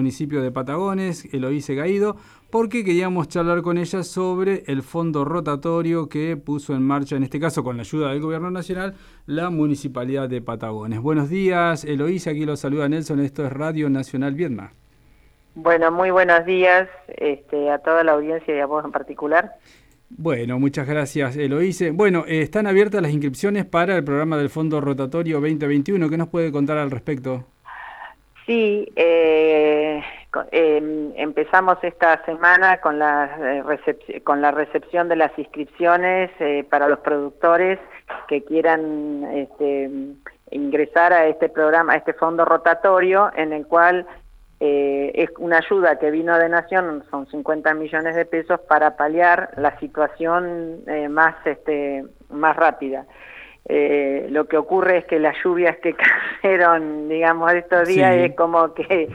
municipio de Patagones, Eloíse Gaído, porque queríamos charlar con ella sobre el fondo rotatorio que puso en marcha, en este caso con la ayuda del Gobierno Nacional, la Municipalidad de Patagones. Buenos días, Eloíse, aquí lo saluda Nelson, esto es Radio Nacional Viedma. Bueno, muy buenos días a toda la audiencia y a vos en particular. Bueno, muchas gracias, Eloíse. Bueno, están abiertas las inscripciones para el programa del Fondo Rotatorio 2021. ¿Qué nos puede contar al respecto? Sí, empezamos esta semana con la recepción de las inscripciones para los productores que quieran ingresar a este programa, a este fondo rotatorio, en el cual es una ayuda que vino de Nación, son 50 millones de pesos para paliar la situación más rápida. Lo que ocurre es que las lluvias que cayeron, digamos, estos días, sí, es como que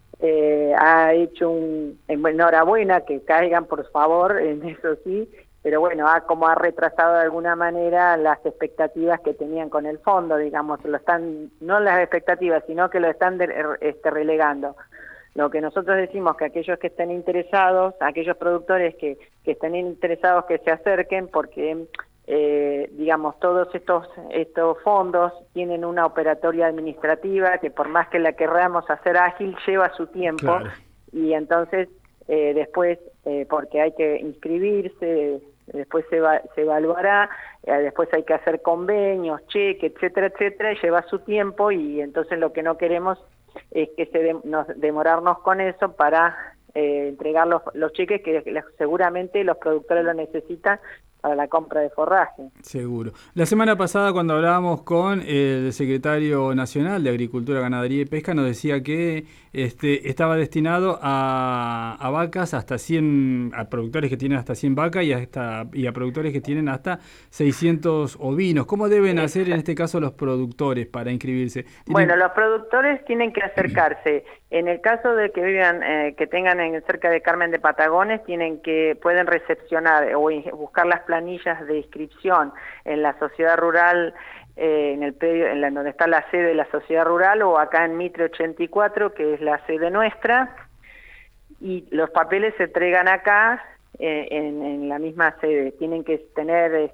ha hecho enhorabuena que caigan, por favor, en eso sí, pero bueno, ha retrasado de alguna manera las expectativas que tenían con el fondo, digamos, no las expectativas, sino que lo están relegando. Lo que nosotros decimos que aquellos que estén interesados, aquellos productores que estén interesados que se acerquen, porque digamos, todos estos fondos tienen una operatoria administrativa que por más que la querramos hacer ágil, lleva su tiempo. Claro. Y entonces después, porque hay que inscribirse, después se evaluará, después hay que hacer convenios, cheques, etcétera, etcétera, y lleva su tiempo, y entonces lo que no queremos es que demorarnos con eso para entregar los cheques que seguramente los productores lo necesitan para la compra de forraje. Seguro. La semana pasada, cuando hablábamos con el secretario nacional de Agricultura, Ganadería y Pesca, nos decía que estaba destinado a vacas hasta 100, a productores que tienen hasta 100 vacas y a productores que tienen hasta 600 ovinos. ¿Cómo deben hacer en este caso los productores para inscribirse? Bueno, los productores tienen que acercarse. En el caso de que vivan, que tengan cerca de Carmen de Patagones, pueden recepcionar o buscar las planillas de inscripción en la sociedad rural, en el predio, donde está la sede de la sociedad rural, o acá en Mitre 84, que es la sede nuestra, y los papeles se entregan acá en la misma sede. Tienen que tener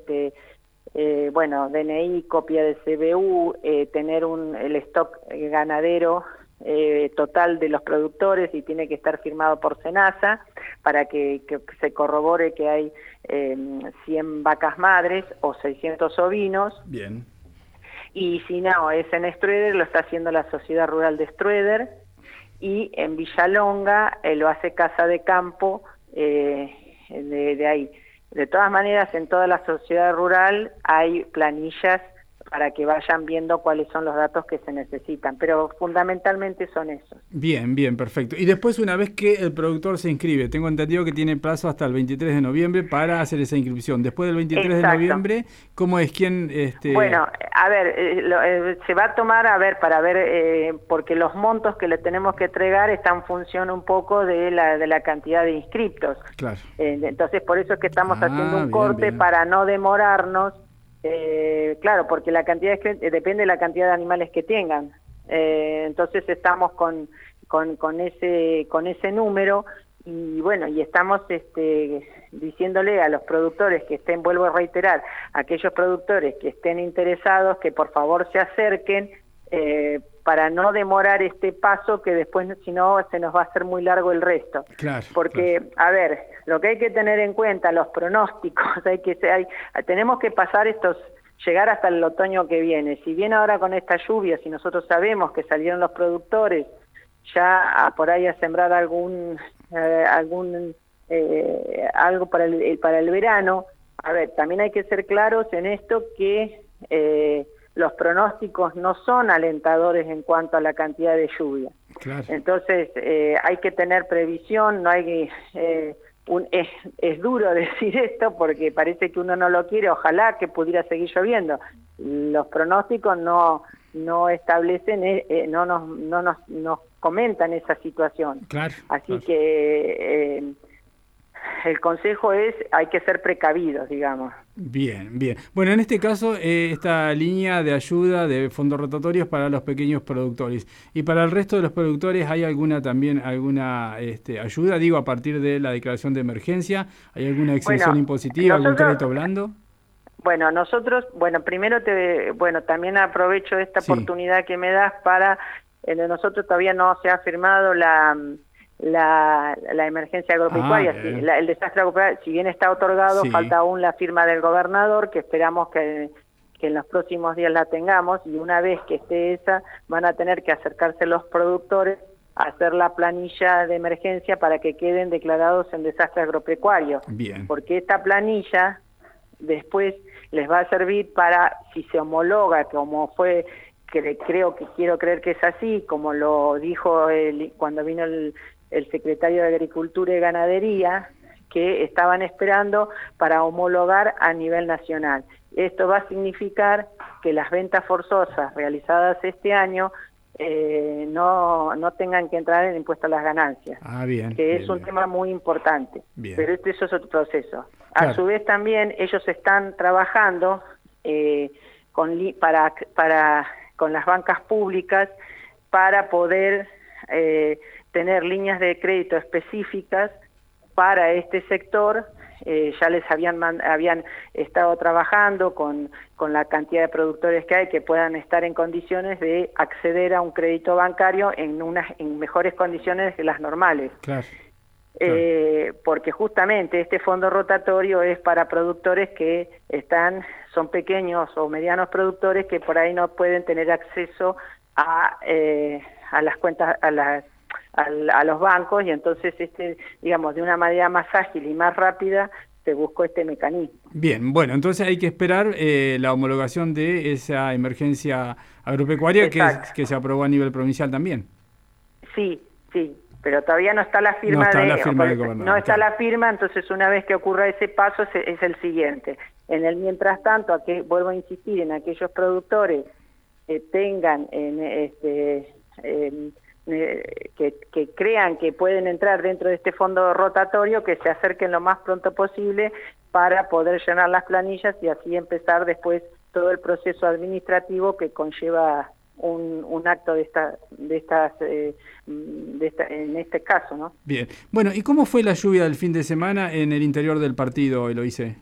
DNI, copia de CBU, tener el stock ganadero total de los productores, y tiene que estar firmado por SENASA para que se corrobore que hay 100 vacas madres o 600 ovinos. Bien. Y si no, es en Strueder, lo está haciendo la Sociedad Rural de Strueder, y en Villalonga lo hace Casa de Campo de ahí. De todas maneras, en toda la sociedad rural hay planillas para que vayan viendo cuáles son los datos que se necesitan, pero fundamentalmente son esos. Bien, bien, perfecto. Y después, una vez que el productor se inscribe, tengo entendido que tiene plazo hasta el 23 de noviembre para hacer esa inscripción. Después del 23 Exacto. de noviembre, ¿cómo es? ¿Quién? Bueno, a ver, se va a tomar, para ver, porque los montos que le tenemos que entregar están en función un poco de la cantidad de inscriptos. Claro. Entonces, por eso es que estamos haciendo un corte para no demorarnos. Claro, porque la cantidad depende de la cantidad de animales que tengan. Entonces estamos con ese número, y bueno, y estamos diciéndole a los productores que vuelvo a reiterar, a aquellos productores que estén interesados, que por favor se acerquen, para no demorar este paso, que después, si no, se nos va a hacer muy largo el resto. Claro, porque, claro. A ver, lo que hay que tener en cuenta, los pronósticos, tenemos que llegar hasta el otoño que viene. Si bien ahora con esta lluvia, si nosotros sabemos que salieron los productores ya por ahí a sembrar algo para el verano, a ver, también hay que ser claros en esto, que los pronósticos no son alentadores en cuanto a la cantidad de lluvia. Claro. Entonces hay que tener previsión, no hay es duro decir esto porque parece que uno no lo quiere, ojalá que pudiera seguir lloviendo. Los pronósticos no establecen, no nos comentan esa situación. Claro, Así claro. que el consejo es, hay que ser precavidos, digamos. Bien, bien. Bueno, en este caso, esta línea de ayuda de fondos rotatorios para los pequeños productores. ¿Y para el resto de los productores hay alguna ayuda? Digo, a partir de la declaración de emergencia, ¿hay alguna exención impositiva, algún crédito blando? Primero también aprovecho esta oportunidad que me das para, nosotros todavía no se ha firmado la emergencia agropecuaria, el desastre agropecuario, si bien está otorgado, falta aún la firma del gobernador, que esperamos que en los próximos días la tengamos, y una vez que esté esa, van a tener que acercarse los productores a hacer la planilla de emergencia para que queden declarados en desastre agropecuario. Bien. Porque esta planilla después les va a servir para, si se homologa, como fue, quiero creer que es así, como lo dijo cuando vino el secretario de Agricultura y Ganadería, que estaban esperando para homologar a nivel nacional. Esto va a significar que las ventas forzosas realizadas este año no tengan que entrar en impuesto a las ganancias, que es un tema muy importante. Bien. Pero eso es otro proceso. Claro. A su vez también ellos están trabajando con las bancas públicas para poder tener líneas de crédito específicas para este sector. Ya les habían estado trabajando con la cantidad de productores que hay, que puedan estar en condiciones de acceder a un crédito bancario en mejores condiciones que las normales. Claro. Porque justamente este fondo rotatorio es para productores que son pequeños o medianos productores que por ahí no pueden tener acceso a las cuentas, a los bancos, y entonces digamos, de una manera más ágil y más rápida se buscó este mecanismo. Bien, bueno, entonces hay que esperar la homologación de esa emergencia agropecuaria que se aprobó a nivel provincial también. Sí, pero todavía no está la firma del gobernador. No está la firma, entonces una vez que ocurra ese paso es el siguiente. En el mientras tanto, vuelvo a insistir, en aquellos productores que tengan que crean que pueden entrar dentro de este fondo rotatorio, que se acerquen lo más pronto posible para poder llenar las planillas y así empezar después todo el proceso administrativo que conlleva un acto en este caso, ¿no? Bien. Bueno, ¿y cómo fue la lluvia del fin de semana en el interior del partido, Eloise?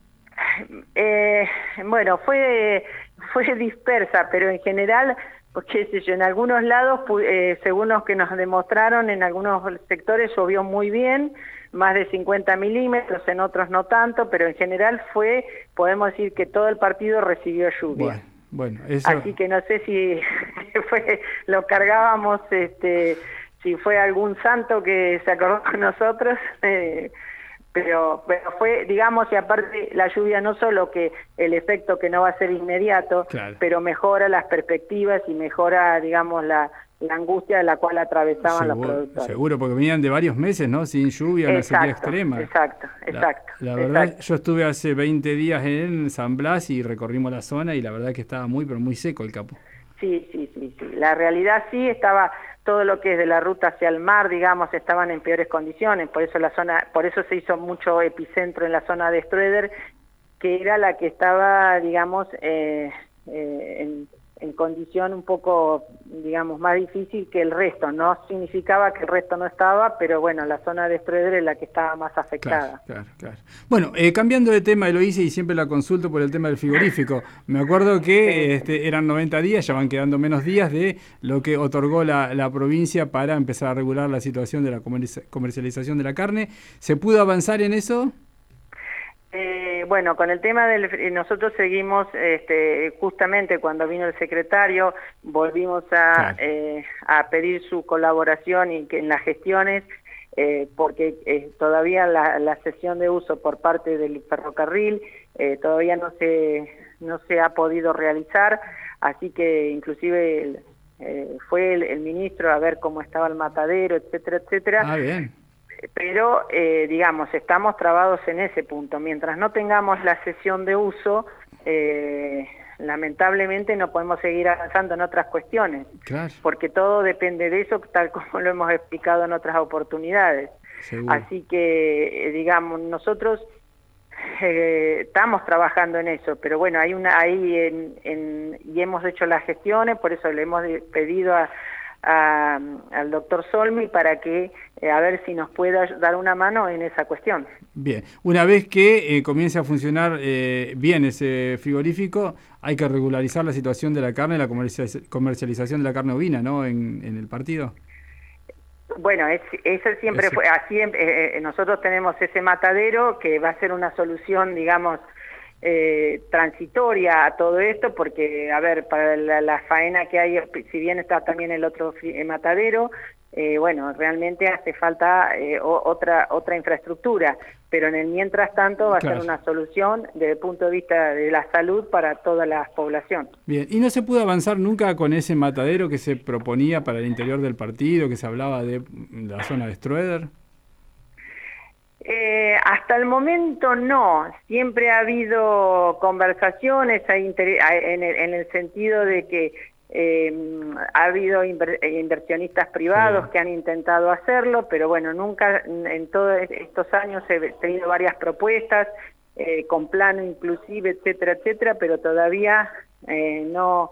Bueno, fue dispersa, pero en general, qué sé yo, en algunos lados, según los que nos demostraron, en algunos sectores llovió muy bien, más de 50 milímetros, en otros no tanto, pero en general podemos decir que todo el partido recibió lluvia. Bueno, eso... Así que no sé si lo cargábamos, si fue algún santo que se acordó con nosotros, pero fue, digamos, y aparte la lluvia no solo que el efecto que no va a ser inmediato, claro, pero mejora las perspectivas y mejora, digamos, la angustia de la cual atravesaban los productores. Seguro, porque venían de varios meses, ¿no? Sin lluvia, una sequía extrema. Exacto. La verdad, yo estuve hace 20 días en San Blas y recorrimos la zona y la verdad que estaba pero muy seco el Capo. Sí. La realidad sí, estaba todo lo que es de la ruta hacia el mar, digamos, estaban en peores condiciones, por eso se hizo mucho epicentro en la zona de Schroeder, que era la que estaba, digamos, en condición un poco, digamos, más difícil que el resto. No significaba que el resto no estaba, pero bueno, la zona de Schroeder es la que estaba más afectada. Claro. Bueno, cambiando de tema, lo hice y siempre la consulto por el tema del frigorífico. Me acuerdo que eran 90 días, ya van quedando menos días de lo que otorgó la provincia para empezar a regular la situación de la comercialización de la carne. ¿Se pudo avanzar en eso? Bueno, con el tema nosotros seguimos, justamente cuando vino el secretario, volvimos a pedir su colaboración y que en las gestiones, porque todavía la cesión de uso por parte del ferrocarril todavía no se ha podido realizar, así que inclusive fue el ministro a ver cómo estaba el matadero, etcétera. Ah, bien. Pero, digamos, estamos trabados en ese punto. Mientras no tengamos la cesión de uso, lamentablemente no podemos seguir avanzando en otras cuestiones, claro, porque todo depende de eso, tal como lo hemos explicado en otras oportunidades. seguro. Así que, digamos, nosotros estamos trabajando en eso, pero bueno, hay y hemos hecho las gestiones, por eso le hemos pedido al doctor Solmi para que a ver si nos pueda dar una mano en esa cuestión. Bien, una vez que comience a funcionar bien ese frigorífico, hay que regularizar la situación de la carne, la comercialización de la carne ovina, ¿no? En el partido. Bueno, eso siempre fue así. Nosotros tenemos ese matadero que va a ser una solución, digamos, transitoria a todo esto, porque, a ver, para la faena que hay, si bien está también el otro matadero, bueno, realmente hace falta otra infraestructura, pero en el mientras tanto va a ser una solución desde el punto de vista de la salud para toda la población. Bien, ¿y no se pudo avanzar nunca con ese matadero que se proponía para el interior del partido, que se hablaba de la zona de Stroeder? Hasta el momento no, siempre ha habido conversaciones en el sentido de que ha habido inversionistas privados que han intentado hacerlo, pero bueno, nunca en todos estos años he tenido varias propuestas, con plano inclusive, etcétera, etcétera, pero todavía no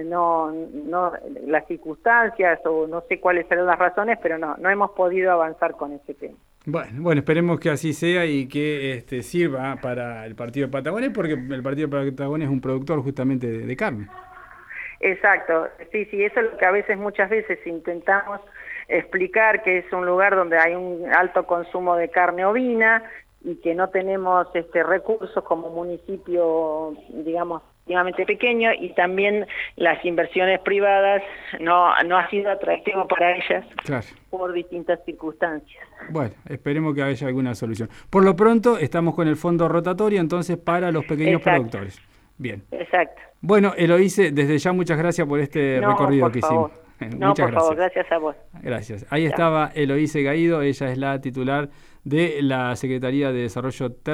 las circunstancias o no sé cuáles serán las razones, pero no hemos podido avanzar con ese tema. Bueno, esperemos que así sea y que sirva para el partido de Patagones, porque el partido de Patagones es un productor justamente de carne. Exacto, sí, eso es lo que a veces, muchas veces intentamos explicar, que es un lugar donde hay un alto consumo de carne ovina y que no tenemos recursos como municipio, digamos, relativamente pequeño, y también las inversiones privadas no ha sido atractivo para ellas por distintas circunstancias. Bueno, esperemos que haya alguna solución. Por lo pronto estamos con el fondo rotatorio entonces para los pequeños productores. Bien. Exacto. Bueno, Eloíse, desde ya muchas gracias por este recorrido que hicimos. Muchas gracias. Favor, gracias a vos. Gracias. Ahí estaba Eloíse Gaído, ella es la titular de la Secretaría de Desarrollo